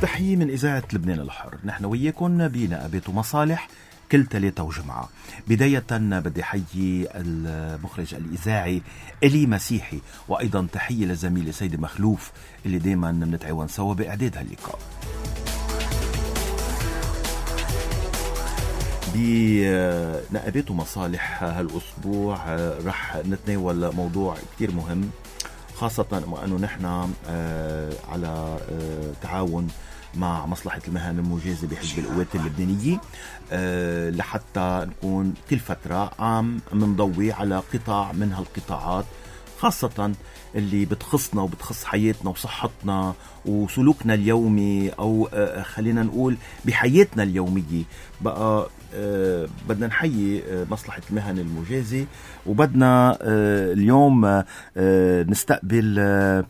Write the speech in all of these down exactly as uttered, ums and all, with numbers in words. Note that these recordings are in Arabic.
تحية من إذاعة لبنان الحر. نحن وياكم بنقابات ومصالح كل ثلاثة وجمعة. بداية بدي حيي المخرج الإذاعي إلي مسيحي، وأيضا تحية لزميلي سيد مخلوف اللي دايما بنتعاون سوا بإعداد هاللقاء. بنقابات ومصالح هالأسبوع رح نتناول موضوع كتير مهم، خاصة وأنه نحن على تعاون مع مصلحة المهن المجازة بحزب القوات اللبنانية لحتى نكون كل فترة عم منضوي على قطاع من هالقطاعات، خاصة اللي بتخصنا وبتخص حياتنا وصحتنا وسلوكنا اليومي، أو خلينا نقول بحياتنا اليومية. بقى أه بدنا نحيي مصلحة المهن المجازة، وبدنا أه اليوم أه نستقبل أه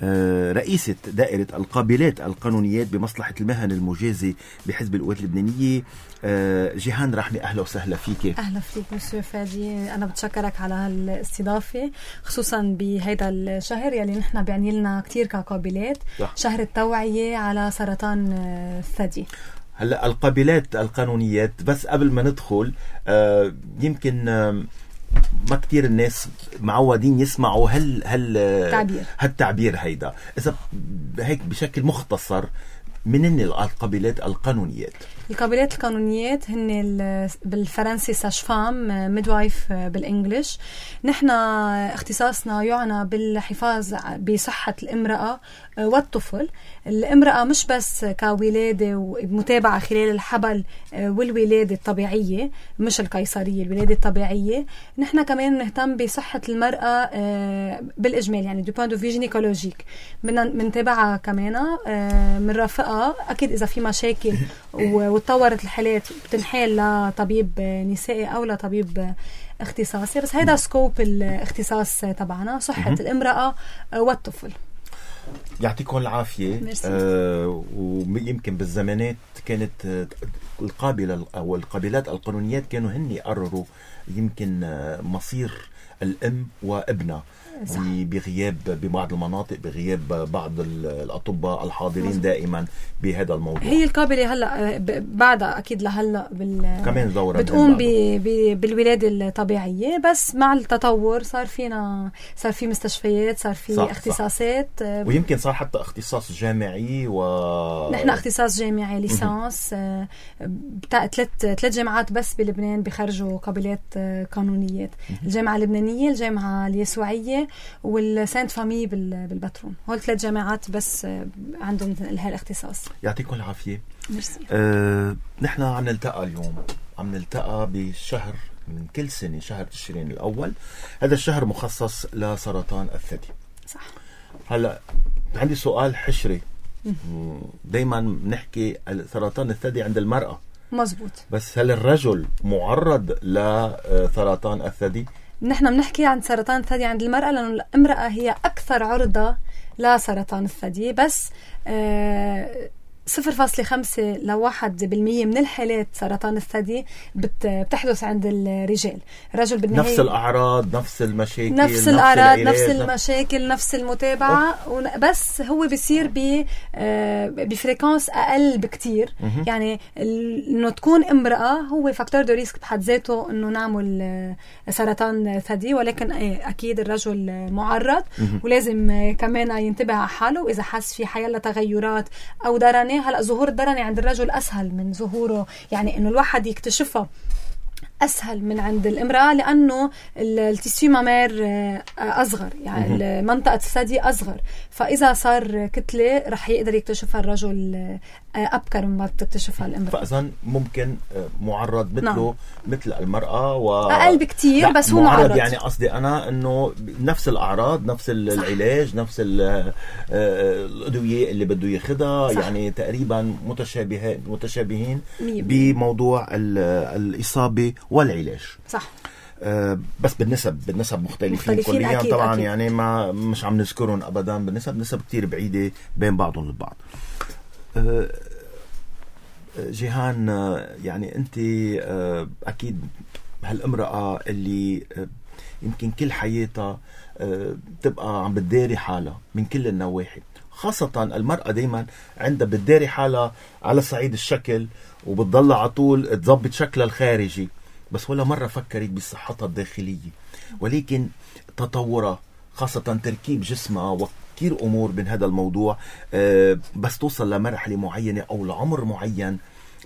رئيسة دائرة القابلات القانونيات بمصلحة المهن المجازة بحزب القوات اللبنانية، جيهان رحمي. أهلا وسهلا فيك. أهلا فيك مسيو فادي، أنا بتشكرك على هالاستضافة، خصوصا بهيدا الشهر يلي نحن بيعني لنا كتير كقابلات، شهر التوعية على سرطان الثدي. هلا القابلات القانونيات، بس قبل ما ندخل آه يمكن آه ما كتير الناس معودين يسمعوا هل هل تعبير. هالتعبير هيدا، إذا هيك بشكل مختصر منين القابلات القانونيات؟ القابلات القانونيات هن بالفرنسي ساشفام، ميدوايف بالإنجليش. نحن اختصاصنا يعنى بالحفاظ بصحة الامرأة والطفل. الامرأة مش بس كولادة ومتابعة خلال الحبل والولادة الطبيعية، مش القيصرية، الولادة الطبيعية. نحن كمان نهتم بصحة المرأة بالإجمال، يعني دو بوان دو في جينيكولوجيك، منتابعها كمان، منرافقها. أكيد إذا في مشاكل وتطورت الحالات بتنحال لطبيب نسائي أو لطبيب اختصاصي، بس هيدا سكوب الاختصاص تبعنا، صحة الامرأة والطفل. يعطيكم العافية. آه ويمكن بالزمانات كانت القابلة أو القابلات القانونيات كانوا هن يقرروا يمكن مصير الأم وابنها بغياب ببعض المناطق، بغياب بعض الأطباء الحاضرين مزبوط. دائما بهذا الموضوع. هي القابلة هلا بعدها أكيد لهلا بال كمان دورة بتقوم ب... ب... بالولادة الطبيعية، بس مع التطور صار فينا صار في مستشفيات، صار في صح اختصاصات صح. ويمكن صار حتى اختصاص جامعي، و نحن اختصاص جامعي ليسانس. ثلاث ثلاث جامعات بس بلبنان بيخرجوا قابلات قانونيات، الجامعة اللبنانية، الجامعة اليسوعية، والسانت فامي بالبترون. هول ثلاث جامعات بس عندهم هالاختصاص. يعطيكم العافية. ميرسي. أه نحن عم نلتقى اليوم، عم نلتقى بشهر من كل سنة، شهر تشرين الأول. هذا الشهر مخصص لسرطان الثدي. صح. هلا عندي سؤال حشري. دايما بنحكي سرطان الثدي عند المرأة، مزبوط، بس هل الرجل معرض لسرطان الثدي؟ نحن بنحكي عن سرطان الثدي عند المرأة، لأن الامرأة هي أكثر عرضة لسرطان الثدي، بس آه صفر فاصلة خمسة لواحد بالمية من الحالات سرطان الثدي بتحدث عند الرجال. الرجل بالنهاية نفس الأعراض، نفس المشاكل، نفس, نفس الأعراض، نفس المشاكل، نفس المتابعة، بس هو بيصير بفريكانس أقل بكتير. يعني إنه تكون امرأة هو فاكتور دو ريسك بحد ذاته إنه نعمل سرطان ثدي، ولكن أكيد الرجل معرض، ولازم كمان ينتبه على حاله. وإذا حس في حيالة تغيرات أو درنة، هلأ ظهور الدرنة عند الرجل أسهل من ظهوره، يعني إنه الواحد يكتشفه أسهل من عند الامرأة، لأنه التيسيو مامير أصغر، يعني منطقة الثدي أصغر، فإذا صار كتلة رح يقدر يكتشفها الرجل أبكر مما بتكتشفها الامرأة. فإذن ممكن معرض مثله نعم. مثل المرأة و... أقل بكتير، بس هو معرض. يعني قصدي أنا أنه نفس الأعراض، نفس العلاج، نفس الأدوية اللي بده ياخدها، يعني تقريبا متشابهين متشابهين بموضوع الإصابة والعلاج. صح. أه بس بالنسب بالنسب مختلفين كليا طبعا. أكيد. يعني ما مش عم نذكرهم ابدا، بالنسب نسب كتير بعيده بين بعضهم البعض. أه جيهان، يعني انت أه اكيد هالامراه اللي أه يمكن كل حياتها أه تبقى عم بتداري حالها من كل النواحي، خاصة المرأة دايما عندها بتداري حالها على صعيد الشكل وبتضل على طول تضبط شكلها الخارجي، بس ولا مرة فكرت بصحتها الداخلية. ولكن تطورها خاصة تركيب جسمها وكثير أمور من هذا الموضوع بس توصل لمرحلة معينة أو لعمر معين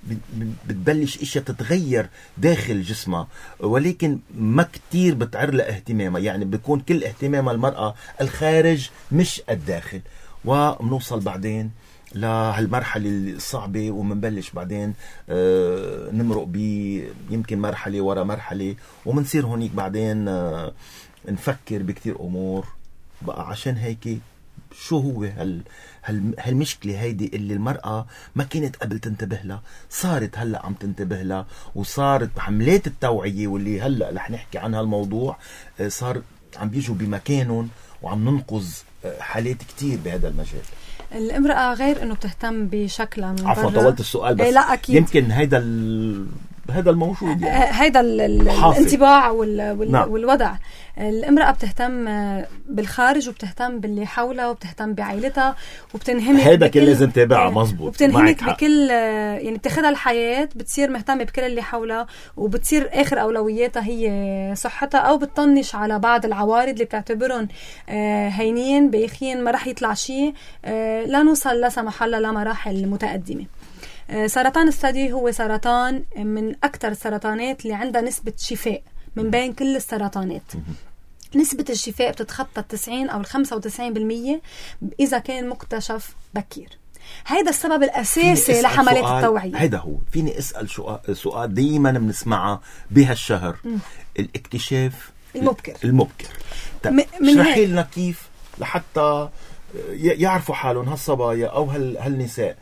بتبلش اشياء تتغير داخل جسمها، ولكن ما كتير بتعر لها اهتمامها. يعني بيكون كل اهتمام المرأة الخارج مش الداخل، ومنوصل بعدين لهالمرحلة الصعبة ومنبلش بعدين آه نمرق بي يمكن مرحلة ورا مرحلة، ومنصير هونيك بعدين آه نفكر بكتير أمور بقى. عشان هيك شو هو هال هالمشكلة هيدي اللي المرأة ما كانت قبل تنتبه لها، صارت هلأ عم تنتبه لها، وصارت حملات التوعية واللي هلأ رح نحكي عنها الموضوع صار عم بيجوا بمكانهم وعم ننقذ حالات كتير بهذا المجال. الامرأة غير انه بتهتم بشكلها من عفوا طولت السؤال بس لا أكيد. يمكن هيدا ال... هذا الموجود يعني. هيدا الانطباع وال... وال... نعم. والوضع. الامرأة بتهتم بالخارج وبتهتم باللي حولها وبتهتم بعائلتها وبتنهمك هيدا بكل... كل لازم تتابعها مزبوط وبتنهمك بكل يعني بتاخدها الحياة، بتصير مهتمة بكل اللي حولها وبتصير آخر أولوياتها هي صحتها، أو بتطنش على بعض العوارض اللي بتعتبرهم هينين بايخين ما رح يطلع شيء لا نوصل لا سمح الله لمراحل متقدمة. سرطان الثدي هو سرطان من أكثر السرطانات اللي عندها نسبة شفاء من بين كل السرطانات. نسبة الشفاء بتتخطى التسعين أو الخمسة وتسعين بالمية إذا كان مكتشف بكير. هيدا السبب الأساسي لحملات التوعية. هيدا هو. فيني أسأل سؤال دايما بنسمعها بهالشهر، م. الاكتشاف المبكر المبكر طيب اشرحي لنا كيف لحتى يعرفوا حالهم هالصبايا أو هالنساء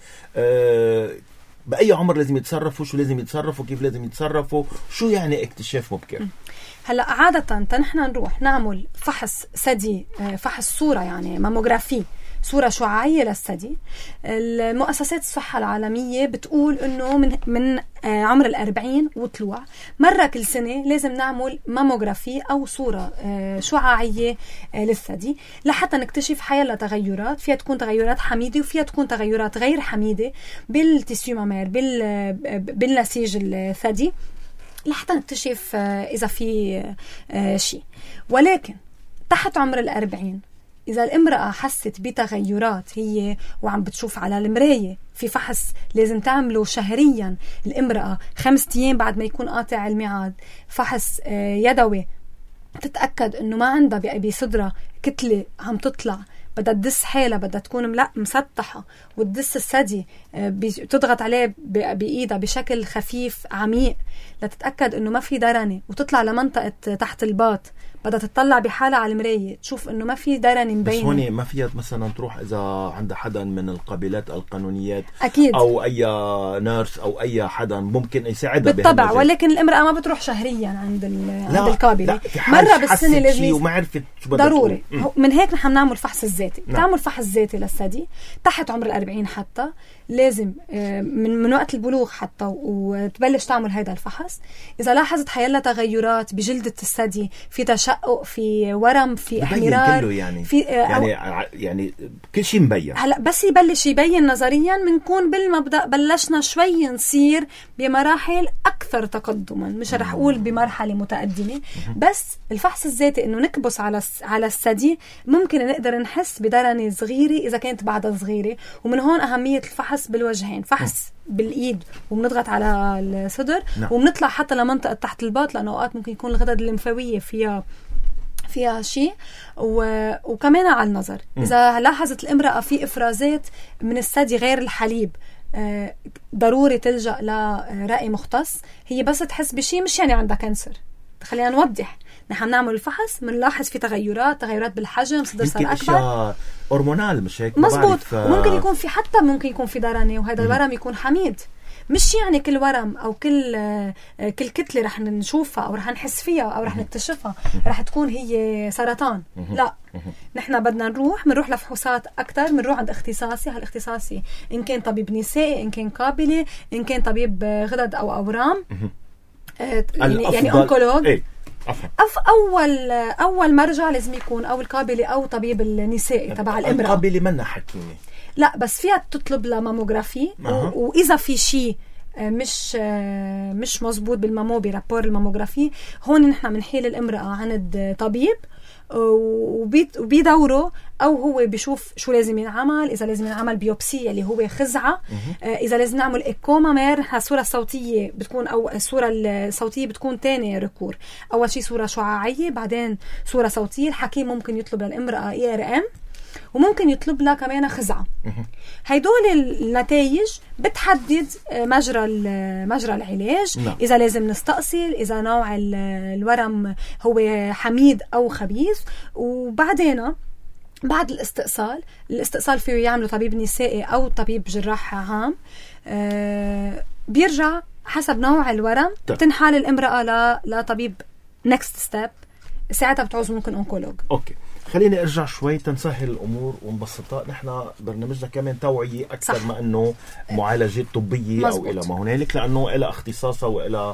أه بأي عمر لازم يتصرفوا، شو لازم يتصرفوا، كيف لازم يتصرفوا، شو يعني اكتشاف مبكر؟ هلأ عادة نحن نروح نعمل فحص ثدي، فحص صورة يعني ماموغرافي، صورة شعاعية للثدي. المؤسسات الصحة العالمية بتقول إنه من من عمر الأربعين وطلوع مرة كل سنة لازم نعمل ماموغرافي أو صورة شعاعية للثدي لحتى نكتشف حيلا تغيرات، فيها تكون تغيرات حميدة وفيها تكون تغيرات غير حميدة بالتيسيو مامير بال بالنسيج الثدي لحتى نكتشف إذا في شيء. ولكن تحت عمر الأربعين إذا الامرأة حست بتغيرات هي وعم بتشوف على المراية، في فحص لازم تعمله شهريا الامرأة خمسة أيام بعد ما يكون قاطع الميعاد، فحص يدوي تتأكد أنه ما عندها بصدرها كتلة عم تطلع، بدها تدس حالها، بدها تكون لا مسطحة وتدس الثدي، بتضغط عليه بإيدها بشكل خفيف عميق لتتأكد أنه ما في درنة، وتطلع لمنطقة تحت الباط بدها تطلع بحالها على المراية تشوف انه ما في درن مبين. بس هون ما فيها مثلا تروح اذا عندها حدا من القابلات القانونيات أكيد. او اي نيرس او اي حدا ممكن يساعدها بالطبع، ولكن الامرأة ما بتروح شهريا عند عند القابلة، مرة بالسنة لازم وما عرفت شو بدها ضروري. من هيك نحن نعمل فحص الذاتي. نعم. تعمل فحص ذاتي للثدي تحت عمر الأربعين حتى لازم من من وقت البلوغ حتى وتبلش تعمل هذا الفحص. إذا لاحظت حيلا تغيرات بجلدة الثدي، في تشقق، في ورم، في احمرار، يعني في يعني يعني كل شيء مبين. هلا بس يبلش يبين نظريا بنكون بالمبدأ بلشنا شوي نصير بمراحل أكثر تقدما، مش رح أقول بمرحلة متقدمة. بس الفحص الذاتي إنه نكبس على على الثدي ممكن نقدر نحس بدرنة صغيرة إذا كانت بعدها صغيرة. ومن هون أهمية الفحص بالوجهين، فحص بالإيد وبنضغط على الصدر، نعم. وبنطلع حتى لمنطقة تحت الباط لأنه أوقات ممكن يكون الغدد الليمفاوية فيها فيها شيء، و... وكمان على النظر. م. إذا لاحظت الامرأة في إفرازات من الثدي غير الحليب، آه ضروري تلجأ لرأي مختص. هي بس تحس بشيء مش يعني عندها كانسر. خلينا نوضح، نحن نعمل الفحص بنلاحظ في تغيرات تغيرات بالحجم، صدر صار أكبر، هرمونال مش هيك؟ مزبوط. ف... وممكن يكون في حتى ممكن يكون في درنة، وهذا الورم يكون حميد. مش يعني كل ورم أو كل كل كتلة رح نشوفها أو رح نحس فيها أو رح نكتشفها رح تكون هي سرطان. لا، نحن بدنا نروح منروح لفحوصات أكتر، منروح عند اختصاصي. هالاختصاصي إن كان طبيب نسائي، إن كان قابلة، إن كان طبيب غدد أو أورام، يعني, يعني أونكولوج. إيه؟ أف أول أول مرجع لازم يكون أو القابلة أو طبيب النسائي تبع الامرأة. القابلة منا حكيمة، لا بس فيها تطلب لماموغرافي. أه. وإذا في شيء مش مش مزبوط بالمامو برابور الماموغرافي، هون نحن بنحيل الامرأة عند طبيب وبيدوره، او هو بيشوف شو لازم ينعمل، اذا لازم ينعمل بيوبسي اللي هو خزعه، اذا لازم نعمل ايكو مامير. نحن الصوره الصوتيه بتكون، او الصوره الصوتيه بتكون تاني ركور. اول شيء صوره شعاعيه، بعدين صوره صوتيه. الحكيم ممكن يطلب للامراه اي ار ام، وممكن يطلب لها كمان خزعه. هيدول النتائج بتحدد مجرى مجرى العلاج. نعم. اذا لازم نستأصل، اذا نوع الورم هو حميد او خبيث. وبعدين بعد الاستئصال، الاستئصال فيه يعمله طبيب نسائي او طبيب جراح عام. آه بيرجع حسب نوع الورم بتنحال الامرأة ل لطبيب نكست ستيب، ساعتها بتعوز ممكن أونكولوج. اوكي، خليني ارجع شوي تنسهل الامور ونبسطها. نحن برنامجنا كمان توعيه اكثر صح. ما انه معالجات طبيه مزبوط. او الى ما هنالك، لانه لها اختصاصها والى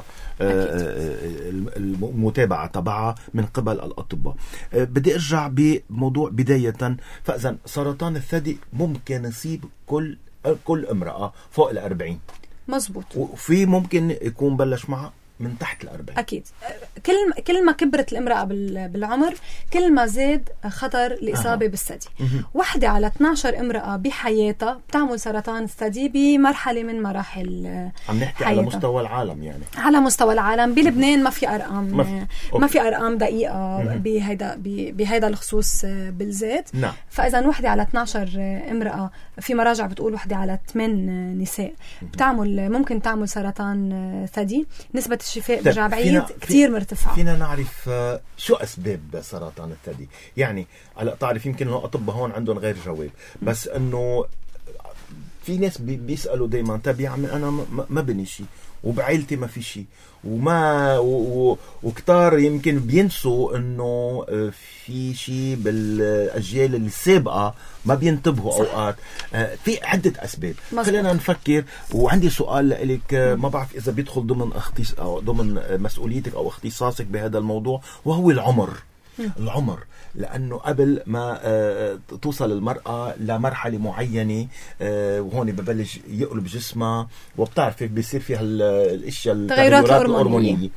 المتابعه تبعها من قبل الاطباء. بدي ارجع بموضوع بدايه. فاذا سرطان الثدي ممكن يصيب كل كل امراه فوق الأربعين. مزبوط. وفي ممكن يكون بلش معها من تحت الأربعين. أكيد. كل كل ما كبرت الامرأة بالعمر كل ما زاد خطر الإصابة أه. بالثدي. واحدة على اثناشر امرأة بحياتها بتعمل سرطان الثدي بمرحلة من مراحل عم نحكي حياتها. على مستوى العالم يعني. على مستوى العالم. بلبنان ما في أرقام ما, ما في أرقام دقيقة بهيدا بهيدا الخصوص بالذات. نعم. فإذا واحدة على اثناشر امرأة، في مراجع بتقول واحدة على ثمانية نساء بتعمل ممكن تعمل سرطان ثدي. نسبة الشفاء برجع بعيد كتير مرتفعة. فينا نعرف شو أسباب سرطان الثدي؟ يعني هلا تعرف يمكن الأطباء هون عندهم غير جواب، بس إنه في ناس بيسألوا دايما طب يا عمي أنا ما بني شيء وبعيلتي ما في شيء وما وكتار يمكن بينسوا إنه في شيء بالأجيال السابقة ما بينتبهوا صح. أوقات في عدة أسباب. خلينا نفكر. وعندي سؤال لك، ما بعرف إذا بيدخل ضمن اختص أو ضمن مسؤوليتك أو اختصاصك بهذا الموضوع، وهو العمر. م. العمر، لأنه قبل ما توصل المرأة لمرحلة معينة وهون ببلش يقلب جسمها، وبتعرف بيصير فيها الاشياء التغيرات الهرمونية.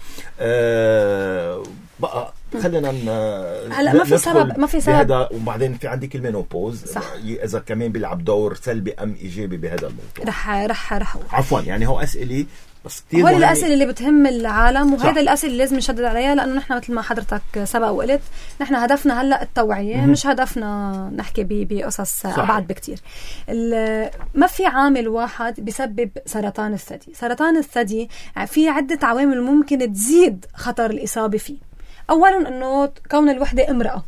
بقى خلينا هلا ما في سبب ما في سبب بهذا. وبعدين في عندي كلمة نوبوز إذا كمان بيلعب دور سلبي أم إيجابي بهذا الموضوع. رح رح رح عفوا يعني هو أسئلة بس كتير هول الأسئلة اللي بتهم العالم، وهذا الأسئلة اللي لازم نشدد عليها، لأنه نحن مثل ما حضرتك سبق وقلت نحن هدفنا هلأ التوعية. م- مش هدفنا نحكي بقصص أبعد بكتير. ما في عامل واحد بيسبب سرطان الثدي. سرطان الثدي في عدة عوامل ممكن تزيد خطر الإصابة فيه. أولا أنه كون الوحدة امرأة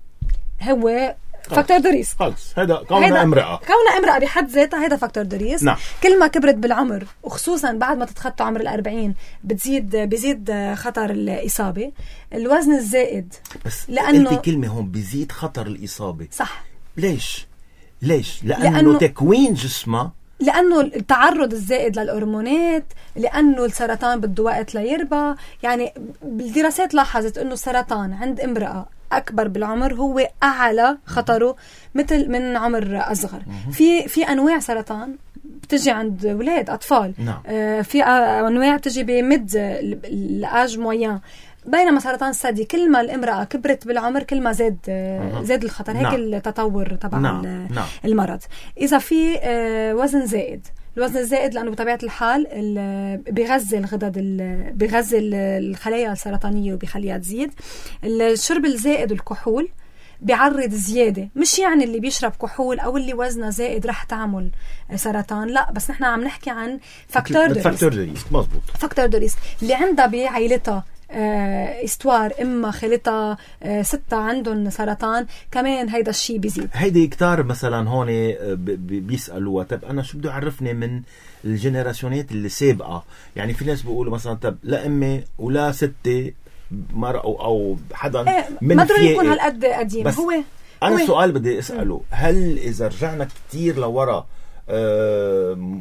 هو فاكتور دريس. خلص هذا كونها امرأة كونها امرأة بحد ذاتها هذا فاكتور دريس. نعم. كل ما كبرت بالعمر وخصوصا بعد ما تتخطى عمر الأربعين بتزيد بيزيد خطر الإصابة. الوزن الزائد، بس لأنه أنت كلمة هون بيزيد خطر الإصابة صح. ليش؟ ليش؟ لأنه, لأنه تكوين جسمه، لأنه التعرض الزائد للهرمونات، لأنه السرطان بده وقت ليربى. يعني بالدراسات لاحظت أنه السرطان عند امرأة أكبر بالعمر هو أعلى خطره مثل من عمر أصغر. في في أنواع سرطان بتجي عند أولاد أطفال. نعم. آه في أنواع بتجي بمد الآج موين. بينما سرطان الثدي كل ما الامرأة كبرت بالعمر كل ما زاد آه زاد الخطر. هيك نعم. التطور تبع نعم. نعم. المرض. إذا في آه وزن زائد، الوزن الزائد لأنه بطبيعة الحال بيغذي الغدد بيغذي الخلايا السرطانية وبيخليها تزيد. الشرب الزائد والكحول بيعرض زيادة. مش يعني اللي بيشرب كحول أو اللي وزنه زائد رح تعمل سرطان، لا، بس نحن عم نحكي عن فاكتور دو فاكتور دو ريسك. مظبوط. فاكتور دو ريسك اللي عندها بعائلتها آه استوار إما خالتها آه ستة عندهم سرطان كمان هيدا الشيء بيزيد. هيدي كتار مثلا هون بيسألوا طب أنا شو بده يعرفني من الجنراسيونات اللي سابقة؟ يعني في ناس بيقولوا مثلا طب لا أمي ولا ستة مرة أو, أو حدا إيه من ما ضروري يكون هالقد قديم. هو أنا السؤال بدي أسأله، هل إذا رجعنا كتير لورا آه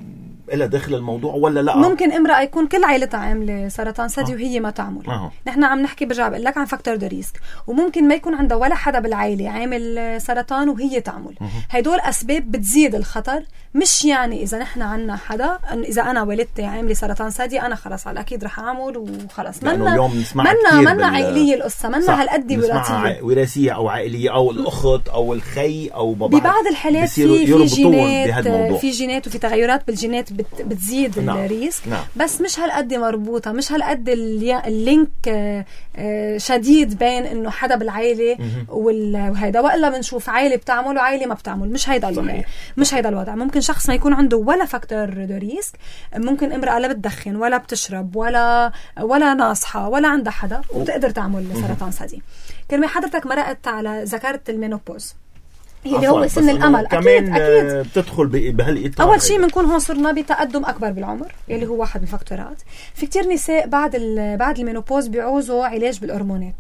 إلى داخل الموضوع ولا لا؟ ممكن امرأة يكون كل عائلتها عاملة سرطان ثدي آه. وهي ما تعمل. آه. نحن عم نحكي برجع بقول لك عن فاكتور دو ريسك، وممكن ما يكون عندها ولا حدا بالعائلة عامل سرطان وهي تعمل. آه. هيدول أسباب بتزيد الخطر. مش يعني إذا نحن عنا حدا، إذا أنا والدتي عاملة سرطان ثدي أنا خلاص على أكيد رح أعمل وخلاص. منا منا منا عائلية القصة، منا هالقد وراثية وراثية أو عائلية أو الأخت أو الخي أو بابا. ببعض الحالات في في جينات في جينات وفي تغيرات بالجينات بت بتزيد نعم. الريسك نعم. بس مش هالقد مربوطة، مش هالقد اللينك شديد بين إنه حدا بالعائلة وهيدا، وإلا بنشوف عائلة بتعمل وعائلة ما بتعمل. مش هيدا مش هيدا الوضع. ممكن شخص ما يكون عنده ولا فاكتور دو ريسك، ممكن امرأة لا بتدخن ولا بتشرب ولا ولا ناصحة ولا عندها حدا وبتقدر تعمل سرطان ثدي. كلمة حضرتك مرقت على ذكرت المينوبوز اللي هو سن الأمل. أكيد أكيد بتدخل بهالإطار. أول شيء بنكون هون صرنا بتقدم أكبر بالعمر اللي هو واحد من الفاكتورات. في كتير نساء بعد بعد المينوبوز بيعوزوا علاج بالهرمونات.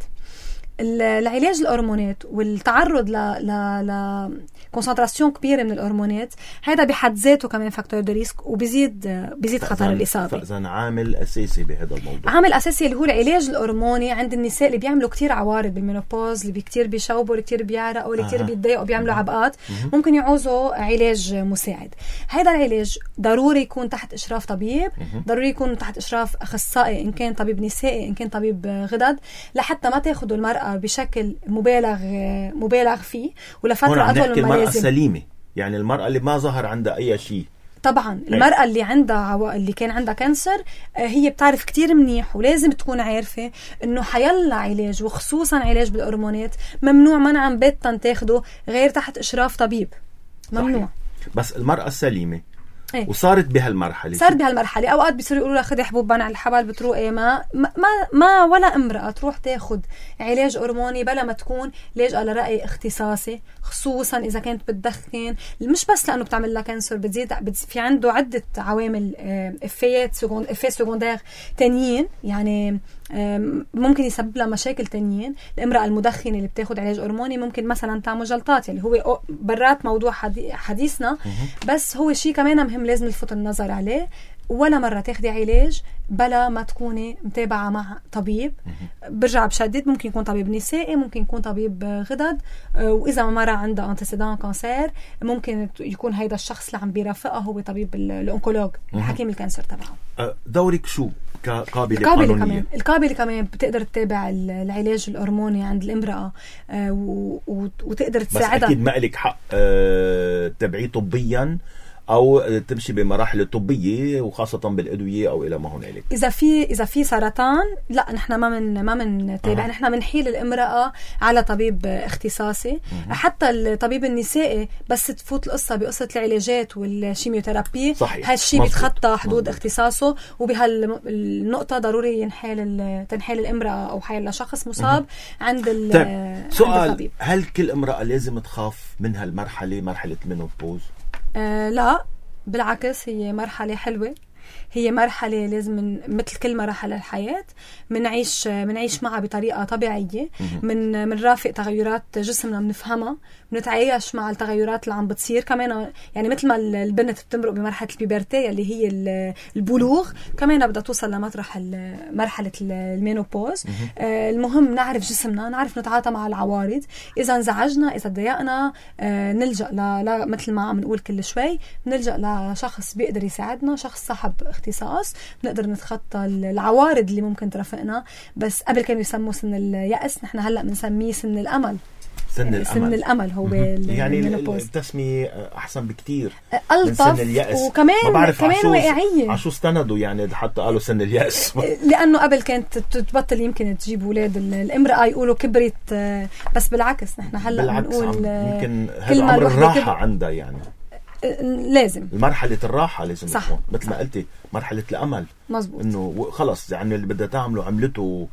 العلاج الهرمونات والتعرض ل ل ل كونسنتراسيون كبيره من الهرمونات هذا بحد ذاته كمان فاكتور دو ريسك، وبيزيد بيزيد خطر الاصابه. فاذا عامل اساسي بهذا الموضوع، عامل اساسي اللي هو العلاج الهرموني عند النساء اللي بيعملوا كتير عوارض بالمينوبوز، اللي كتير بيشوبوا، اللي كتير بيعرقوا، اللي كتير آه. بيتضايقوا، بيعملوا عبقات، ممكن يعوزوا علاج مساعد. هذا العلاج ضروري يكون تحت اشراف طبيب، ضروري يكون تحت اشراف اخصائي، ان كان طبيب نسائي ان كان طبيب غدد، لحتى ما تاخذوا المراه بشكل مبالغ مبالغ فيه ولفتره اطول مما لازم. سليمة يعني المرأة اللي ما ظهر عندها أي شيء. طبعا المرأة اللي عندها عو... اللي كان عندها كانسر هي بتعرف كتير منيح، ولازم تكون عارفة إنه حيلا علاج وخصوصا علاج بالهرمونات ممنوع منعا باتا تاخده غير تحت إشراف طبيب. ممنوع. صحيح. بس المرأة السليمة ايه؟ وصارت بهالمرحله صار بهالمرحله اوقات بيصيروا يقولوا لها خذي حبوب منع الحمل، بتروقي. ما ما ما ولا امراه تروح تاخذ علاج هرموني بلا ما تكون لاجئه لرأي اختصاصي، خصوصا اذا كانت بتدخن. مش بس لانه بتعمل لها كانسر، بتزيد في عنده عده عوامل افيات سكوند افيات سكوندير تانيين، يعني ممكن يسبب لها مشاكل تانيين. الامرأة المدخنة اللي بتاخد علاج هرموني ممكن مثلا تعمل جلطات، اللي هو برات موضوع حديثنا، بس هو شيء كمان مهم لازم نلفت النظر عليه. ولا مرة تاخدي علاج بلا ما تكوني متابعة مع طبيب. برجع بشدد، ممكن يكون طبيب نسائي، ممكن يكون طبيب غدد، وإذا مرة عندها انتسيدان كانسر ممكن يكون هيدا الشخص اللي عم بيرافقها هو طبيب الأونكولوج، الحكيم الكانسر تبعه. دورك شو كقابلة القابلة قانونية؟ كمان القابلة كمان بتقدر تتابع العلاج الهرموني عند الامرأة وتقدر تساعدها. بس أكيد ما لك حق تبعيه طبيا أو تمشي بمراحل الطبية وخاصة بالأدوية أو إلى ما هنالك. إذا في إذا في سرطان لا، نحن ما من ما من تابع. أه. نحن بنحيل الامرأة على طبيب اختصاصي. أه. حتى الطبيب النسائي بس تفوت القصة بقصة العلاجات والشيميوثيرابي، هالشيء بيتخطى حدود مزبوط. اختصاصه، وبهالنقطة ضروري ينحال تنحال الامرأة أو حيل لشخص مصاب أه. عند طيب. سؤال الطبيب. هل كل امرأة لازم تخاف من هالمرحلة، مرحلة المينوبوز؟ آه لا، بالعكس هي مرحلة حلوة، هي مرحلة لازم مثل كل مراحل الحياة منعيش منعيش معها بطريقة طبيعية، من من رافق تغيرات جسمنا، بنفهمها، بنتعايش مع التغيرات اللي عم بتصير كمان. يعني مثل ما البنت بتمرق بمرحلة البيبرتي اللي هي البلوغ، كمان بدها توصل لمطرح مرحلة المينوبوز. آه المهم نعرف جسمنا، نعرف نتعاطى مع العوارض. إذا انزعجنا، إذا تضايقنا، آه نلجأ ل مثل ما عم نقول كل شوي، نلجأ لشخص بيقدر يساعدنا، شخص صاحب اختصاص، نقدر نتخطى العوارض اللي ممكن ترافقنا. بس قبل كانوا يسموه سن اليأس، نحن هلأ بنسميه سن الأمل. سن الأمل, سن الأمل هو يعني التسمية أحسن بكتير، ألطف، وكمان كمان واقعية. عشو استندوا يعني حتى قالوا سن اليأس؟ لأنه قبل كانت تبطل يمكن تجيب أولاد الامرأة يقولوا كبرت، بس بالعكس نحن هلأ بنقول يمكن هذا عمر الراحة عندها، يعني لازم مرحلة الراحة لازم تكون مثل ما قلتي مرحلة الأمل. مزبوط. إنه خلص يعني اللي بدها تعمله عملته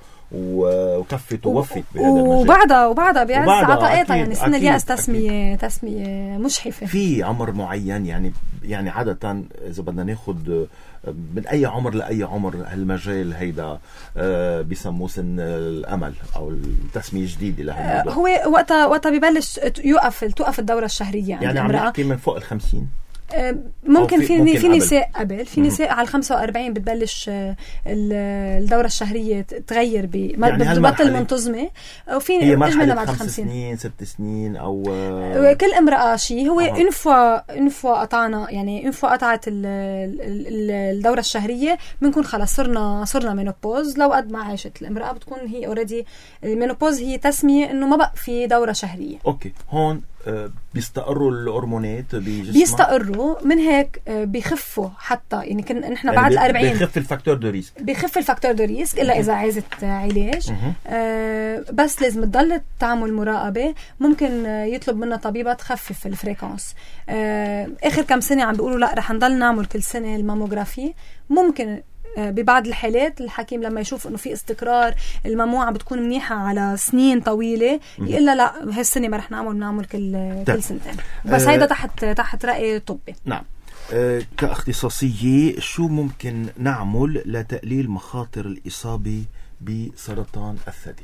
وكفت ووفت بهذا المجال، وبعدها وبعدها بيعز عطاءاتها. يعني سن اليأس تسمية تسمية مشحفة في عمر معين. يعني يعني عادة إذا بدنا ناخد من أي عمر لأي عمر هالمجال هيدا آه بيسموه سن الأمل أو التسمية جديدة لهالموضوع. آه هو وقتها وقتها ببلش يوقف توقف الدورة الشهرية. يعني عم نحكي من فوق الخمسين. ممكن في- في ممكن في قبل. نساء قبل في مهم. نساء على خمسة وأربعين بتبلش آه، ال- الدورة الشهرية تغير ب يعني بتبطل هالمرحلة منتظمة، وفي هي إجمالا مرحلة بعد خمس الخمسين. سنين ست سنين أو آه، كل امرأة شيء هو أها. انفوا انفوا قطعنا يعني انفوا قطعت ال- ال- ال- الدورة الشهرية بنكون خلاص صرنا صرنا مينوبوز. لو قد ما عاشت الامرأة بتكون هي اوريدي المينوبوز هي تسمية انه ما بقى في دورة شهرية. أوكي هون آه، بيستقروا الهرمونات بجسمها بيستقروا من هيك آه، بيخفوا حتى يعني كن نحن يعني بعد بي- الأربعين بيخف الفاكتور دو ريسك. بيخف الفاكتور دو ريسك الا اذا عايزت علاج. مهم. آه بس لازم تضل تعمل مراقبه. ممكن آه، يطلب منا طبيبه تخفف الفريكونس. آه اخر كم سنه عم بيقولوا لا رح نضل نعمل كل سنه الماموغرافي. ممكن آه، ببعض الحالات الحكيم لما يشوف انه في استقرار المموعه بتكون منيحه على سنين طويله يقول لا لا هالسنه ما رح نعمل نعمل كل طيب. كل سنتين. بس آه، هيدا تحت تحت راي طبي. نعم. آه، كاختصاصية شو ممكن نعمل لتقليل مخاطر الإصابة بسرطان الثدي؟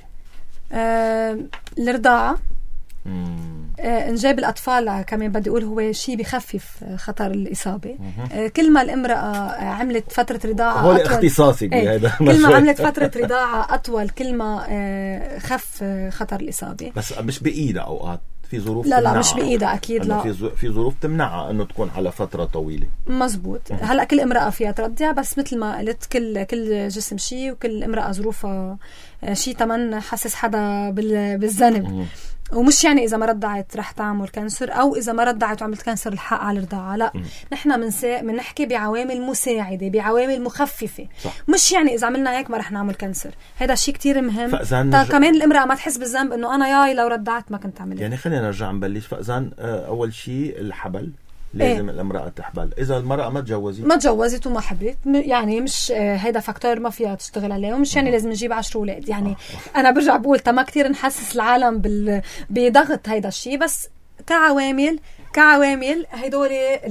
آه الرضاعه مم. آه، إنجاب الأطفال كمان بدي أقول هو شيء بخفف آه، خطر الإصابة. مهم. آه، كل ما الامرأة آه، عملت فترة رضاعة هو أطول اختصاصي إيه، بهذا كل ما عملت فترة رضاعة أطول كل ما آه، خف آه، خطر الإصابة. بس مش بإيدها أوقات في ظروف لا لا تمنعها. مش بإيدها أكيد إنه لا. في ظ- في ظروف تمنعها انه تكون على فتره طويله. مزبوط. هلا كل امرأة فيها ترضع بس مثل ما قلت كل كل جسم شيء وكل امرأة ظروفها آه، شيء تمن حسس حدا بال- بالذنب. مم. ومش يعني إذا ما رضعت رح تعمل كانسر أو إذا ما رضعت وعملت كانسر الحق على الرضاعة. لا مم. نحن منسا... منحكي بعوامل مساعدة بعوامل مخففة. صح. مش يعني إذا عملنا هيك ما رح نعمل كانسر. هذا شيء كتير مهم. فإذا تا نرجع- كمان الامرأة ما تحس بالذنب إنه أنا ياي لو رضعت ما كنت عملت. يعني خلينا نرجع نبلش. فإذا آه، اول شيء الحبل لازم إيه؟ الامراه تحبل. اذا المراه ما تجوزت ما تجوزت وما حبلت م- يعني مش آه، هيدا فاكتور ما فيها تشتغل عليه. ومش يعني لازم نجيب عشر أولاد يعني. أنا برجع بقول تما كتير نحسس العالم بال... بضغط هيدا الشيء. بس كعوامل كعوامل هيدول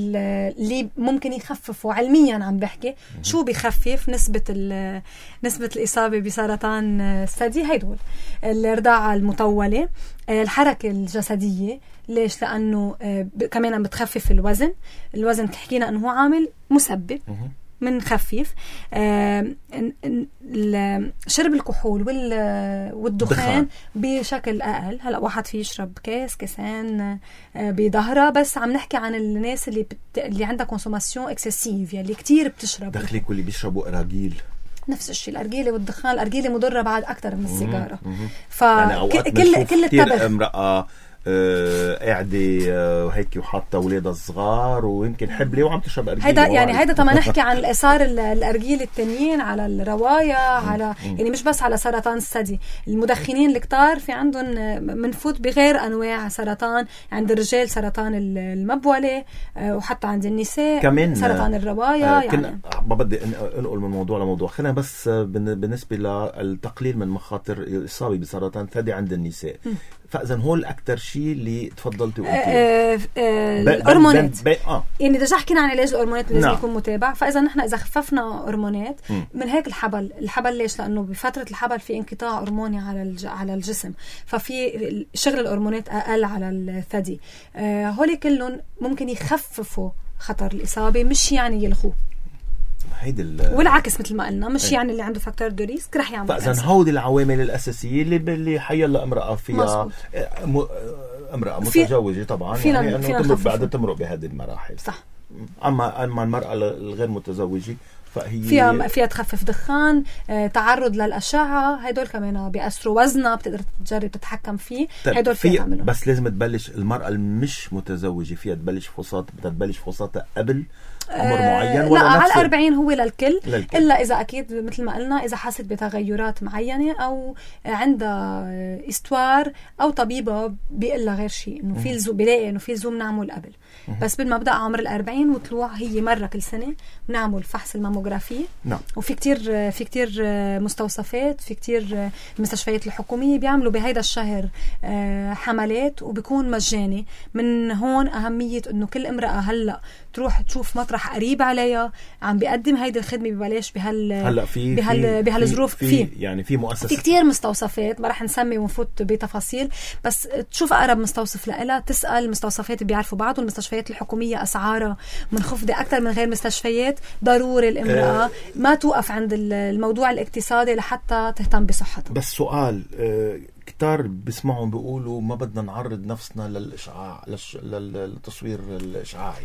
اللي ممكن يخففوا علميا. عم بحكي شو بيخفف نسبة ال- نسبة الإصابة بسرطان الثدي. هيدول الرضاعة المطولة، الحركة الجسدية. ليش؟ لأنه آه، ب- كمان عم بتخفف الوزن. الوزن حكينا أنه هو عامل مسبب مهم. من خفيف. آه، ن- ن- ال- شرب الكحول وال- والدخان دخان. بشكل أقل. هلأ واحد فيه يشرب كاس كاسين آه، بظهرها. بس عم نحكي عن الناس اللي بت... اللي عندها كونسوماسيون اكسسيف يعني اللي كتير بتشرب. دخليك واللي بيشربوا اراجيل. نفس الشيء الأرجيلة والدخان. الأرجيلة مضرة بعد أكتر من السيجارة. مهم. يعني اوقات فكل بنشوف كل كتير التبغ امراه آه، قاعده آه، هيك وحاطه اولادها الصغار ويمكن حبلة وعم تشرب ارجيله. هيدا يعني هيدا طبعا نحكي عن الآثار ال- الأرجيل التانيين على الرواية على يعني مش بس على سرطان الثدي. المدخنين الكتار في عندهم منفوت بغير أنواع سرطان. عند الرجال سرطان ال- المبولة آه، وحتى عند النساء كمان سرطان الرواية. آه، يعني كنا ما بدي أن- انقل من موضوع لموضوع. خلينا بس آه، بالن- بالنسبه للتقليل من مخاطر الاصابه بسرطان الثدي عند النساء. فاذا هو الاكثر شيء اللي تفضلتي وقلتي آه، آه، ب- ب- الهرمونات. ب- ب- اه يعني دجا حكينا عن علاج الهرمونات لازم نعم. يكون متابع. فاذا نحن اذا خففنا هرمونات مم. من هيك الحبل الحبل ليش؟ لانه بفتره الحبل في انقطاع هرموني على الج... على الجسم. ففي شغل الهرمونات اقل على الثدي. آه هول كلهم ممكن يخففوا خطر الاصابه مش يعني يلغوه. هيدي ال- والعكس مثل ما قلنا مش إيه. يعني اللي عنده فاكتور دو ريسك رح يعمل فاذا كانسر. هودي العوامل الاساسيه اللي اللي حيلا امراه فيها مظبوط. آه، م- آه، امراه في- متزوجه طبعا فينا- يعني فينا انه تمرق نخففه. بعد تمرق بهذه المراحل. صح. اما اما المراه الغير متزوجه فهي فيها فيها تخفف دخان، آه، تعرض للأشعة. هدول كمان بيأثروا. وزنها بتقدر تجرب تتحكم فيه. طيب هدول فيها في تعملهم. بس لازم تبلش المرأة المش متزوجة فيها تبلش فحوصات بدها تبلش فحوصاتها قبل عمر معين آه، ولا لا على نفس الأربعين هو للكل. للكل. إلا إذا أكيد مثل ما قلنا إذا حست بتغيرات معينة أو عندها استوار أو طبيبة بيقول لها غير شيء إنه في لزوم بلاقي إنه في لزوم نعمل قبل. بس بالمبدأ عمر الأربعين وطلوع هي مرة كل سنة نعمل فحص الماموغرافي ماموغرافي. نعم. وفي كتير في كتير مستوصفات، في كتير المستشفيات الحكومية بيعملوا بهيدا الشهر حملات وبيكون مجاني. من هون أهمية إنه كل امرأة هلأ تروح تشوف مطرح قريب عليها عم بيقدم هيدي الخدمة ببلاش بهال هلا في بهال بهالظروف. في, في يعني في مؤسسة، في كتير مستوصفات ما رح نسمي ونفوت بتفاصيل، بس تشوف أقرب مستوصف لها، تسأل. المستوصفات بيعرفوا بعض، والمستشفيات الحكومية أسعارها منخفضة أكتر من غير مستشفيات. ضروري الامرأة أه ما توقف عند الموضوع الاقتصادي لحتى تهتم بصحتها. بس سؤال، أه كتار بسمعهم بيقولوا ما بدنا نعرض نفسنا للإشعاع، للتصوير الإشعاعي،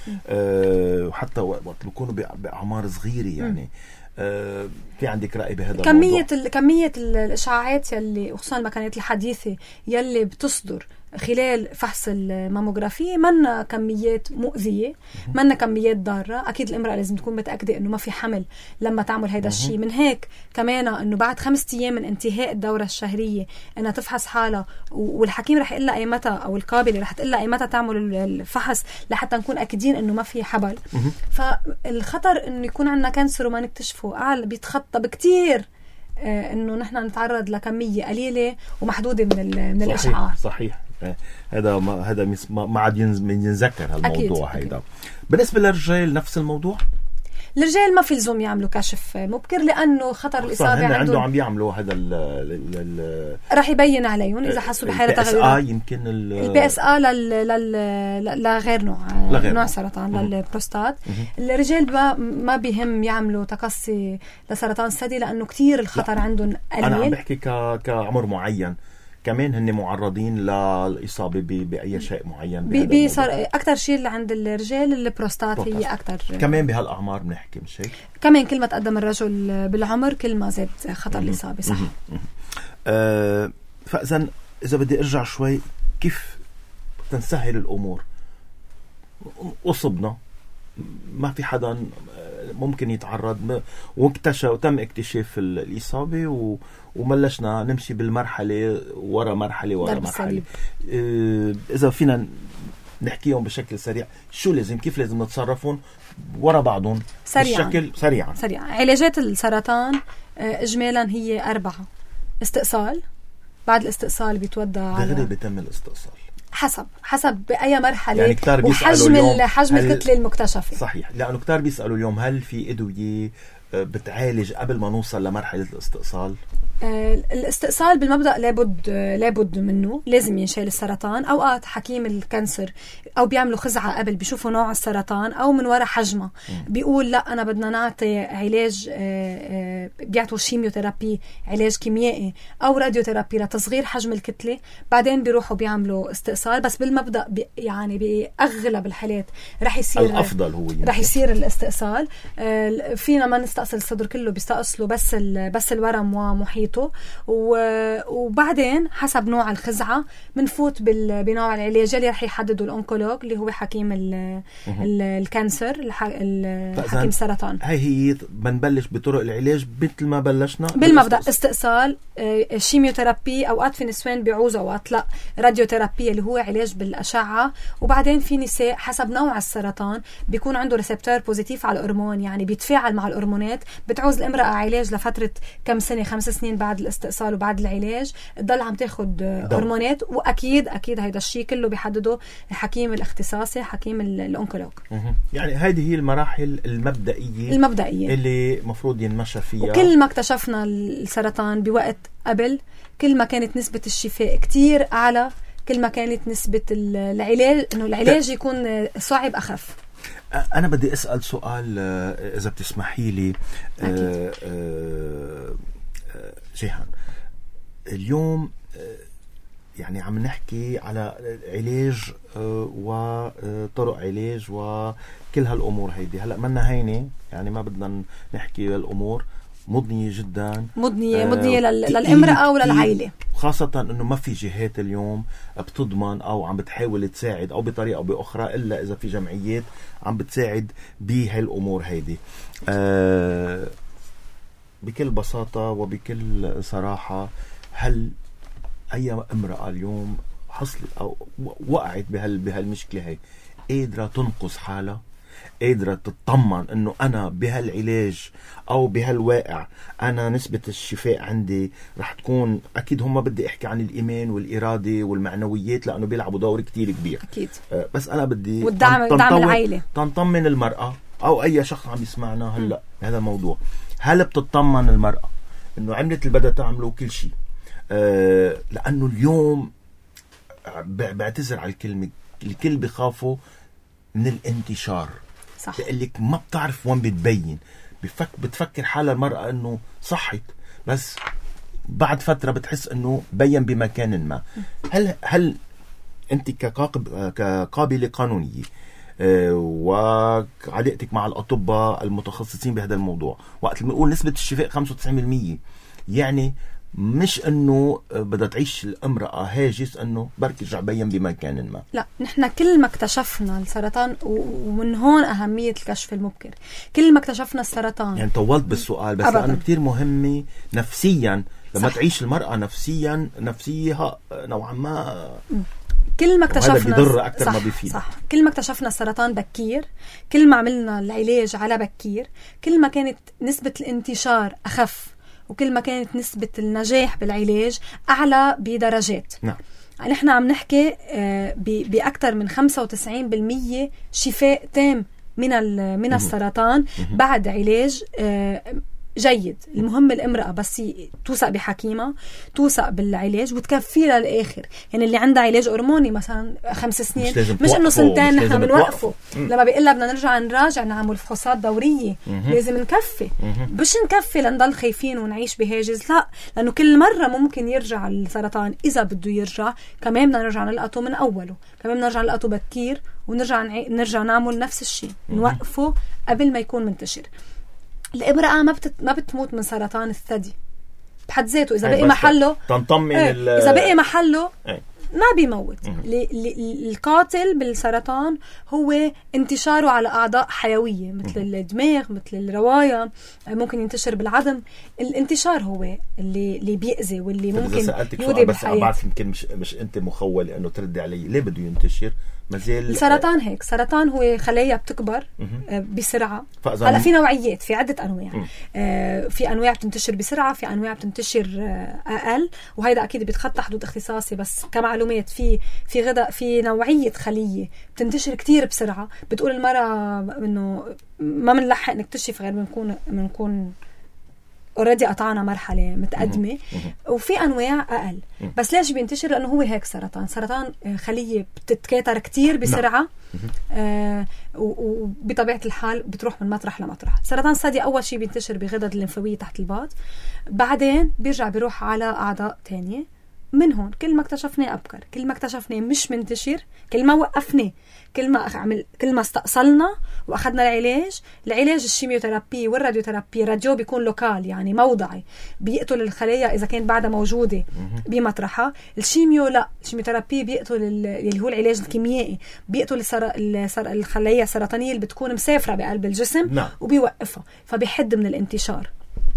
أه وحتى وقت بيكونوا بأعمار صغيرة يعني. أه في عندك رأي بهذا كمية الموضوع؟ كمية الإشعاعات يلي وخصوصا المكانات الحديثة يلي بتصدر خلال فحص الماموغرافي منا كميات مؤذية، منا كميات ضارة. أكيد الامرأة لازم تكون متأكدة إنه ما في حمل لما تعمل هيدا الشيء. من هيك كمان إنه بعد خمسة أيام من انتهاء الدورة الشهرية إنها تفحص حالها، والحكيم رح يقول لها أي متى، أو القابلة رح تقول لها أي متى تعمل الفحص لحتى نكون أكيدين إنه ما في حبل. فالخطر إنه يكون عندنا كانسر وما نكتشفه أعلى، بيتخطى بكتير إنه نحن نتعرض لكمية قليلة ومحدودة من من الإشعاع. صحيح. هذا ما هذا ما عاد ينذكر هالموضوع. هيدا بالنسبة للرجال نفس الموضوع. الرجال ما في لزوم يعملوا كشف مبكر لأنه خطر الإصابة عنده عنده عم بيعملوا هذا ال راح يبين عليهم إذا حسوا بحالة تغيرات. يمكن البي اس آ لغير نوع لغير نوع سرطان للبروستات. الرجال ما بيهم يعملوا تقصي لسرطان الثدي لأنه كتير الخطر عندهم قليل. أنا عم بحكي كعمر معين كمان هن معرضين للإصابة بأي شيء معين. بي صار أكتر شيء اللي عند الرجال البروستات هي أكتر. كمان بهالأعمار بنحكي مش هيك؟ كمان كل ما تقدم الرجل بالعمر كل ما زاد خطر الإصابة. صح. أه فإذا إذا بدي أرجع شوي، كيف تنسهل الأمور؟ أصبنا ما في حدا ممكن يتعرض، واكتشف وتم اكتشاف الإصابة و وملشنا نمشي بالمرحلة ورا مرحلة ورا مرحلة. اه إذا فينا نحكيهم بشكل سريع، شو لازم كيف لازم نتصرفون ورا بعضهم سريعا بشكل سريعا سريعا. علاجات السرطان إجمالا هي أربعة. استئصال، بعد الاستئصال بيتودع على دغري بيتم الاستئصال حسب حسب بأي مرحلة يعني وحجم حجم الكتلة المكتشفة. صحيح. لأنه كتار بيسألوا اليوم هل في أدوية بتعالج قبل ما نوصل لمرحلة الاستئصال؟ آه الاستئصال بالمبدأ لابد آه لابد منه، لازم ينشال السرطان. أوقات حكيم الكانسر أو بيعملوا خزعة قبل بيشوفوا نوع السرطان أو من وراء حجمه بيقول لا أنا بدنا نعطي علاج، آه آه بيعطوا شيميوثيرابي علاج كيميائي أو راديوثيرابي لتصغير حجم الكتلة، بعدين بيروحوا بيعملوا استئصال. بس بالمبدأ بي يعني بأغلب الحالات رح يصير الأفضل هو يمكن. رح يصير الاستئصال. آه فينا ما نستأصل الصدر كله، بيستأصلوا بس بس الورم ومحيط، وبعدين حسب نوع الخزعة بنفوت بنوع العلاج اللي رح يحدده الأونكولوج اللي هو حكيم ال ال الكانسر، الحكيم السرطان. هاي هي بنبلش بطرق العلاج مثل ما بلشنا بالمبدأ استئصال، شيميوثيرابي، أوقات في نسوان بيعوزوا أوقات لا راديوثيرابي اللي هو علاج بالأشعة، وبعدين في نساء حسب نوع السرطان بيكون عنده ريسبتور بوزيتيف على الهرمون، يعني بيتفاعل مع الهرمونات، بتعوز الامرأة علاج لفترة كم سنة، خمس سنين بعد الاستئصال وبعد العلاج تضل عم تاخد هرمونات. واكيد اكيد هيدا الشيء كله بيحدده الحكيم الاختصاصي حكيم الأونكولوج. يعني هذه هي المراحل المبدئيه المبدئيه اللي مفروض ينمشى فيها. وكل ما اكتشفنا السرطان بوقت قبل كل ما كانت نسبه الشفاء كتير اعلى، كل ما كانت نسبه العلاج انه العلاج يكون صعب اخف. أنا بدي أسأل سؤال إذا بتسمحي لي آه آه جيهان. اليوم يعني عم نحكي على علاج وطرق علاج وكل هالأمور هيدي. هلأ منا هينة، يعني ما بدنا نحكي الأمور مضنية جدا، مضنية مضنية للإمرأة وللعائلة، خاصة أنه ما في جهات اليوم بتضمن أو عم بتحاول تساعد أو بطريقة أو بأخرى إلا إذا في جمعيات عم بتساعد بهالأمور هيدي. أه بكل بساطة وبكل صراحة، هل أي امرأة اليوم حصلت أو وقعت بهال بهالمشكلة هي قادرة تنقذ حالها؟ قادرة تطمن انه انا بهالعلاج او بهالواقع انا نسبة الشفاء عندي رح تكون، اكيد هم بدي احكي عن الايمان والارادة والمعنويات لانه بيلعبوا دور كتير كبير اكيد. بس انا بدي والدعم دعم العائلة، تنطمن المرأة او اي شخص عم يسمعنا هلا هذا الموضوع. هل بتطمن المرأة انه عملت اللي بدها تعمله كل شيء؟ أه لانه اليوم بعتذر على الكلمة، الكل بخافوا من الانتشار. صح. بقلك ما بتعرف وين بتبين، بفك بتفكر حالها المرأة انه صحت، بس بعد فترة بتحس انه بين بمكان ما. هل هل انت كقابلة قانونية أه وعلاقتك مع الأطباء المتخصصين بهذا الموضوع، وقت اللي بنقول نسبة الشفاء خمسة وتسعين بالمية، يعني مش انه بدها تعيش الامرأة هاجس انه بركي رجع بين بمكان ما. لا، نحن كل ما اكتشفنا السرطان، ومن هون أهمية الكشف المبكر، كل ما اكتشفنا السرطان. يعني طولت بالسؤال بس لأنه كتير مهمة نفسيا لما صح. تعيش المرأة نفسيا نفسيها نوعا ما م. كل ما اكتشفنا بيضر أكثر ما بيفيد. صح. كل ما اكتشفنا السرطان بكير، كل ما عملنا العلاج على بكير، كل ما كانت نسبة الانتشار أخف، وكل ما كانت نسبة النجاح بالعلاج أعلى بدرجات. نعم. نحن عم نحكي بأكثر من خمسة وتسعين بالمية شفاء تام من من السرطان بعد علاج جيد. المهم الامرأة بس توثق بحكيمة، توثق بالعلاج وتكفيها للآخر. يعني اللي عندها علاج هرموني مثلا خمس سنين، مش, مش انه سنتين نحن بنوقفه. لما بيقلها بدنا نرجع نراجع نعمل فحوصات دورية، مم. لازم نكفي، مم. مش نكفي لنضل خايفين ونعيش بهاجس، لا، لأنه كل مرة ممكن يرجع السرطان. إذا بده يرجع كمان بدنا نرجع نلقطه من أوله، كمان نرجع نلقطه بكير، ونرجع نرجع نعمل نفس الشيء، نوقفه قبل ما يكون منتشر. الامرأة ما بتت... ما بتموت من سرطان الثدي بحد ذاته إذا بقي محله تنطمن ايه. ال... إذا بقي محله ايه. ما بيموت. ل... ل... القاتل بالسرطان هو انتشاره على أعضاء حيوية مثل الدماغ، مثل الرواية، ممكن ينتشر بالعظم. الانتشار هو اللي اللي بيأذي واللي ممكن يودي بس بعرف يمكن مش مش أنت مخول إنه تردي علي ليه بده ينتشر. مازال السرطان هيك، السرطان هو خلايا بتكبر بسرعة. هلا في نوعيات، في عدة أنواع. آه في أنواع بتنتشر بسرعة، في أنواع بتنتشر آه أقل، وهيدا أكيد بيتخطى حدود اختصاصي، بس كمعلومات في في غذاء في نوعية خلية بتنتشر كتير بسرعة، بتقول المرأة إنه ما منلحق نكتشف غير بنكون بنكون اوريدي قطعنا مرحله متقدمه. وفي انواع اقل. بس ليش بينتشر؟ لانه هو هيك سرطان سرطان خليه بتتكاثر كتير بسرعه، آه وبطبيعه الحال بتروح من مطرح لمطرح. سرطان الثدي اول شيء بينتشر بغدد الليمفاويه تحت الباط، بعدين بيرجع بيروح على اعضاء تانية. من هون كل ما اكتشفناه ابكر، كل ما اكتشفناه مش منتشر، كل ما وقفناه، كل ما عمل كل ما استأصلنا واخذنا العلاج. العلاج الشيميوثيرابي والراديوثيرابي، راديو بيكون لوكال يعني موضعي، بيقتل الخلايا اذا كانت بعدها موجوده بمطرحها. الشيميو لا، الشيميوثيرابي بيقتل اللي هو العلاج الكيميائي، بيقتل السر... السر... الخلايا السرطانيه اللي بتكون مسافره بقلب الجسم. نعم. وبيوقفها، فبيحد من الانتشار.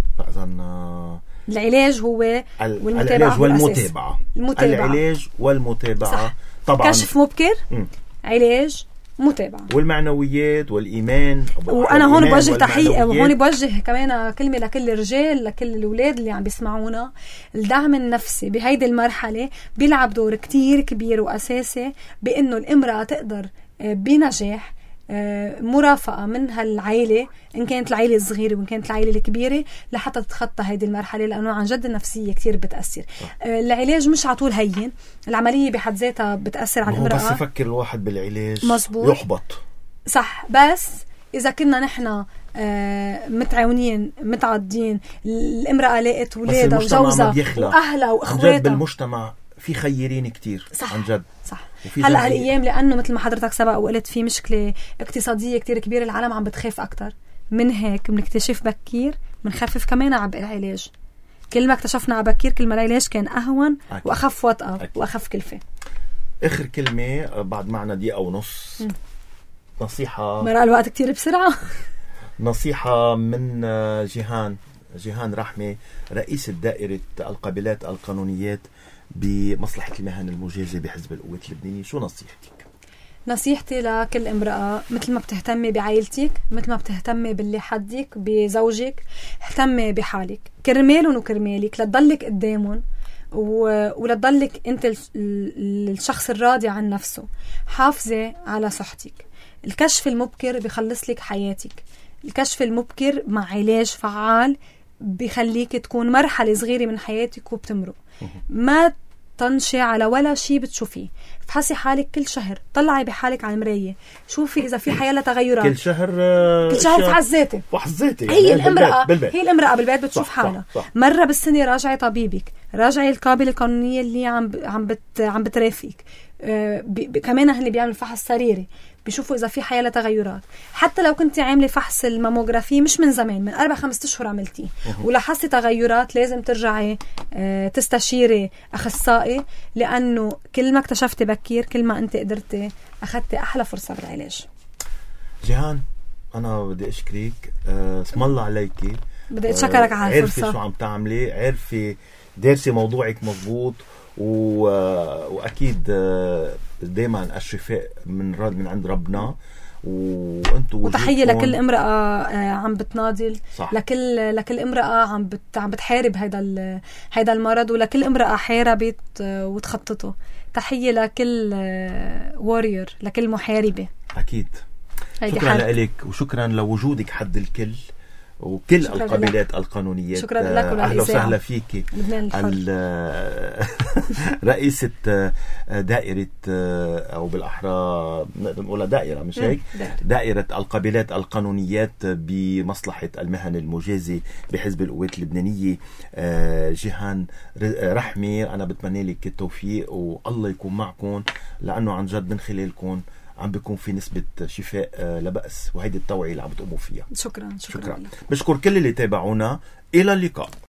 فاذا العلاج هو والمتابعة العلاج والمتابعة. المتابعة. العلاج والمتابعة. صح. طبعا كشف مبكر، م. علاج، متابعة، والمعنويات والإيمان. وأنا هون بوجه تحية، وهون بوجه كمان كلمة لكل الرجال، لكل الأولاد اللي عم بيسمعونا. الدعم النفسي بهيدي المرحلة بيلعب دور كتير كبير وأساسي بأنه الامرأة تقدر بنجاح مرافقة من هالعائلة، إن كانت العائلة الصغيرة وإن كانت العائلة الكبيرة، لحتى تتخطى هيدي المرحلة، لأنه عن جد النفسية كتير بتأثر. آه. العلاج مش عطول هين، العملية بحد ذاتها بتأثر على الامرأة. بس يفكر الواحد بالعلاج مزبوط. يحبط. صح. بس إذا كنا نحن آه متعاونين متعدين، الامرأة لقت ولادها وجوزها وأهلها وأخواتها. بالمجتمع في خيرين كتير. صح. عن جد. صح. هلا هالايام لانه مثل ما حضرتك سبق وقلت في مشكله اقتصاديه كتير كبيره، العالم عم بتخاف اكتر من هيك. بنكتشف بكير، بنخفف كمان عبء العلاج. كل ما اكتشفنا على بكير كل ما العلاج كان اهون. أكيد. واخف وطأة. أكيد. واخف كلفه. اخر كلمه بعد معنا دقيقه ونص. م. نصيحه، مرق الوقت كتير بسرعه. نصيحه من جيهان جيهان رحمه، رئيسة دائره القابلات القانونيات بمصلحة المهن المجازة بحزب القوات اللبناني. شو نصيحتك؟ نصيحتي لكل امرأة، مثل ما بتهتمي بعائلتك، مثل ما بتهتمي باللي حدك بزوجك، اهتمي بحالك كرمالهم وكرمالك، لتضلك قدامهم ولتضلك انت الشخص الراضي عن نفسه. حافظي على صحتك. الكشف المبكر بيخلص لك حياتك. الكشف المبكر مع علاج فعال بيخليك تكون مرحلة صغيرة من حياتك وبتمرق. ما تنشي على ولا شيء بتشوفيه. فحسي حالك كل شهر، طلعي بحالك على المراية، شوفي إذا في حيالة تغيرات. كل شهر كل شهر في عزاتي وحزاتي يعني هي الامرأة بالبيت. هي الامرأة بالبيت بتشوف صح حالها. صح صح. مرة بالسنة راجعي طبيبك، راجعي القابلة القانونية اللي عم عم بت عم بترافقك. آه كمان هن بيعملوا فحص سريري، بيشوفوا إذا في حيالة تغيرات. حتى لو كنت عاملة فحص الماموغرافي مش من زمان، من أربع خمسة أشهر عملتيه ولاحظتي تغيرات، لازم ترجعي آه تستشيري أخصائي، لأنه كل ما اكتشفتي بكير كل ما أنت قدرتي أخذتي أحلى فرصة بالعلاج. جيهان أنا بدي أشكرك، أه اسم الله عليكي، بدي أتشكرك على الفرصة. عرفي شو عم تعملي، عرفي دارسي موضوعك مضبوط، و... وأكيد دايما الشفاء من رد من عند ربنا. وانتوا وتحية لكل امرأة عم بتناضل، صح. لكل لكل امرأة عم بت عم بتحارب هيدا هيدا المرض، ولكل امرأة حاربت وتخططه. تحية لكل واريور، لكل محاربة. أكيد. شكرا لك وشكرا لوجودك حد الكل وكل القابلات القانونيات. شكرا لك. أهلا وسهلا فيك رئيسة دائرة، أو بالأحرى نقدر نقولها دائرة مش هيك، دائرة القابلات القانونيات بمصلحة المهن المجازي بحزب القوات اللبنانية. جيهان رحمي، أنا بتمنى لك التوفيق والله يكون معكم، لأنه عن جد من خلالكم عم بيكون في نسبة شفاء لا بأس، وهيدي التوعية اللي عم بتقوموا فيها. شكرا شكرا, شكرا. بشكر كل اللي تابعونا، إلى اللقاء.